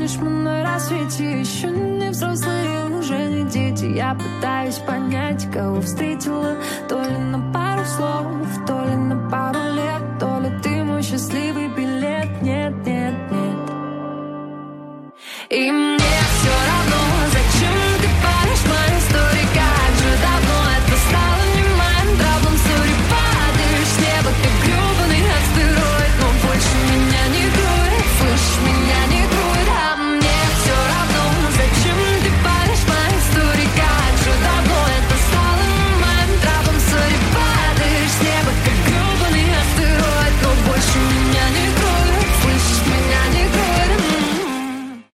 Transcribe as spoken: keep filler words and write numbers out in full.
лишь мы на рассвете, еще не взрослые, уже не дети. Я пытаюсь понять, кого встретила, то ли на пару слов, то ли на пару